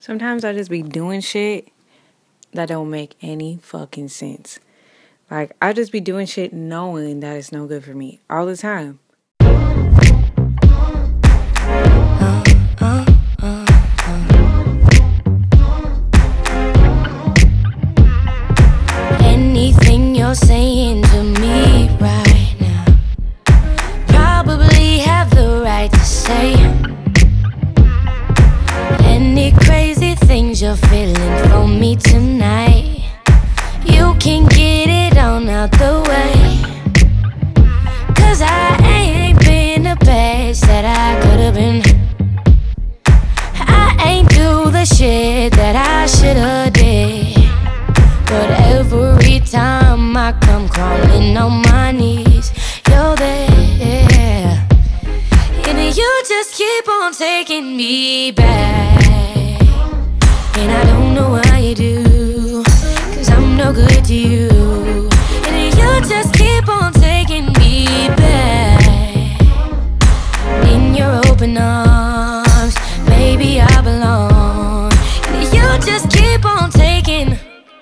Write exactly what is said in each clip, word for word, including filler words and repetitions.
Sometimes I just be doing shit that don't make any fucking sense. Like, I just be doing shit knowing that it's no good for me all the time. Anything you're saying to me right now, probably have the right to say. Any crazy things you're feeling for me tonight, you can get it on out the way. Cause I ain't been the best that I could've been. I ain't do the shit that I should've did. But every time I come crawling on my knees, you're there. And you just keep on taking me back. And I don't know why you do, cause I'm no good to you. And you just keep on taking me back. In your open arms, maybe I belong. And you just keep on taking.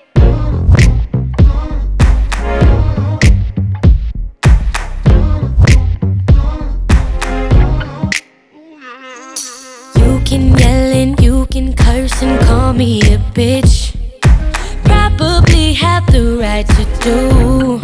You can yell and you can curse and call me a bitch. Probably have the right to do.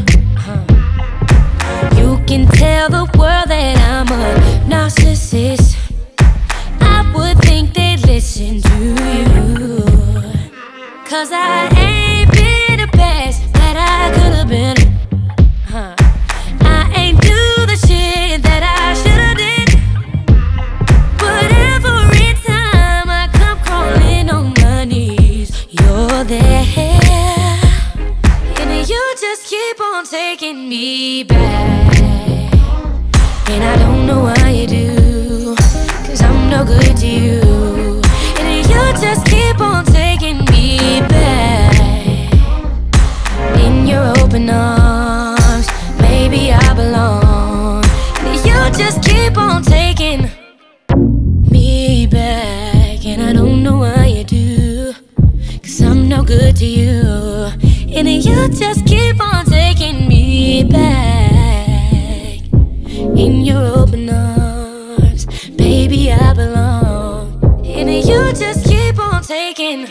You can tell the world that I'm a narcissist. I would think they'd listen to you. Cause I ain't been the best that I could've been. Huh. I ain't do the shit that I should've did. But every time I come crawling on my knees, you're there. And you just keep on taking me back. And I don't know why you do, cause I'm no good to you. And you just keep on taking me back. In your open arms, maybe I belong. And you just keep on taking me back. And I don't know why you do, cause I'm no good to you. And you just keep on taking me back. In your open arms, baby I belong. And you just keep on taking.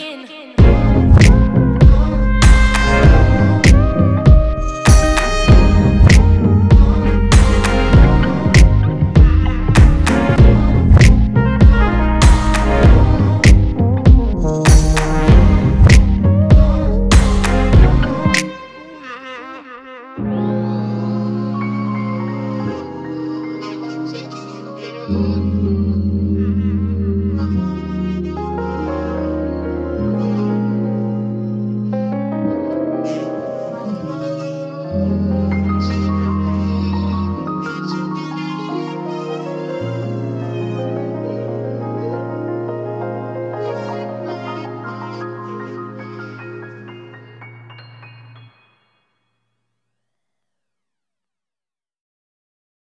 Mm-hmm.